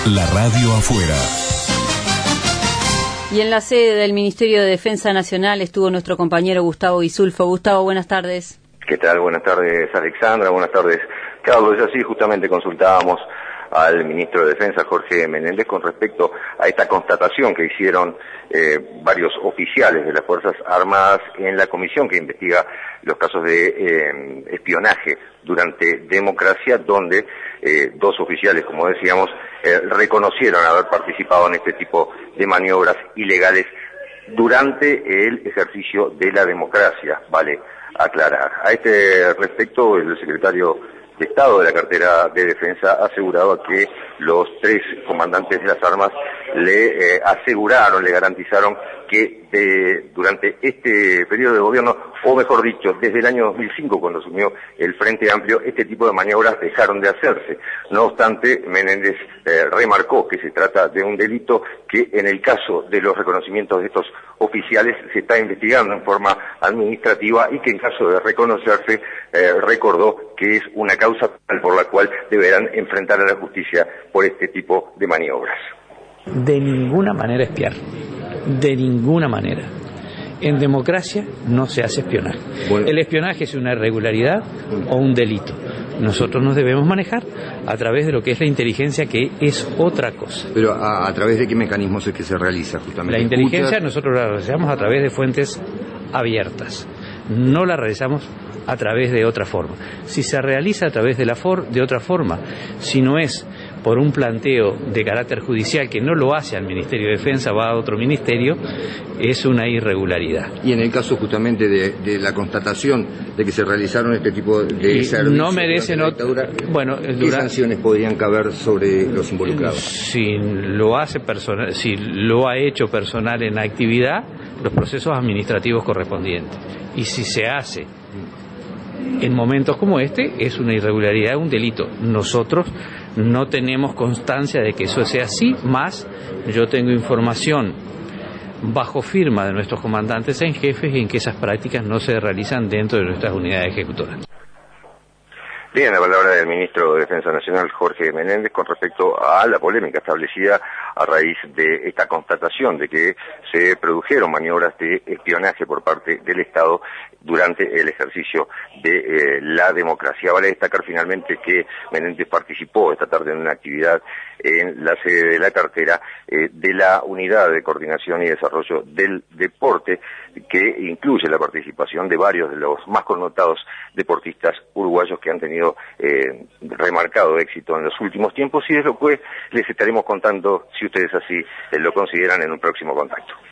La radio afuera. Y en la sede del Ministerio de Defensa Nacional estuvo nuestro compañero Gustavo Guisulfo. Gustavo, buenas tardes. ¿Qué tal? Buenas tardes, Alexandra. Buenas tardes, Carlos. Ya sí, justamente consultábamos al ministro de Defensa, Jorge Menéndez, con respecto a esta constatación que hicieron varios oficiales de las Fuerzas Armadas en la comisión que investiga los casos de espionaje durante democracia, donde dos oficiales, como decíamos, reconocieron haber participado en este tipo de maniobras ilegales durante el ejercicio de la democracia, vale aclarar. A este respecto, el secretario de Estado de la cartera de Defensa ha asegurado que los tres comandantes de las armas le aseguraron, le garantizaron que durante este periodo de gobierno, o mejor dicho, desde el año 2005, cuando asumió el Frente Amplio, este tipo de maniobras dejaron de hacerse. No obstante, Menéndez remarcó que se trata de un delito que, en el caso de los reconocimientos de estos oficiales, se está investigando en forma administrativa y que, en caso de reconocerse, recordó que es una causa por la cual deberán enfrentar a la justicia por este tipo de maniobras. De ninguna manera espiar, de ninguna manera. En democracia no se hace espionaje. Bueno. El espionaje es una irregularidad o un delito. Nosotros nos debemos manejar a través de lo que es la inteligencia, que es otra cosa. Pero ¿a través de qué mecanismos es que se realiza justamente? La inteligencia nosotros la realizamos a través de fuentes abiertas. No la realizamos a través de otra forma. Si se realiza a través de otra forma, si no es por un planteo de carácter judicial que no lo hace al Ministerio de Defensa, va a otro ministerio, es una irregularidad. Y en el caso justamente de la constatación de que se realizaron este tipo de servicios, no merecen dictadura, bueno, ¿qué sanciones podrían caber sobre los involucrados? Si lo hace personal, si lo ha hecho personal en actividad, los procesos administrativos correspondientes. Y si se hace en momentos como este, es una irregularidad, un delito. Nosotros no tenemos constancia de que eso sea así, más yo tengo información bajo firma de nuestros comandantes en jefes en que esas prácticas no se realizan dentro de nuestras unidades ejecutoras. Bien, la palabra del ministro de Defensa Nacional, Jorge Menéndez, con respecto a la polémica establecida a raíz de esta constatación de que se produjeron maniobras de espionaje por parte del Estado durante el ejercicio de la democracia. Vale destacar finalmente que Menéndez participó esta tarde en una actividad en la sede de la cartera de la Unidad de Coordinación y Desarrollo del Deporte, que incluye la participación de varios de los más connotados deportistas uruguayos que han tenido remarcado éxito en los últimos tiempos, y es lo que les estaremos contando, si ustedes así lo consideran, en un próximo contacto.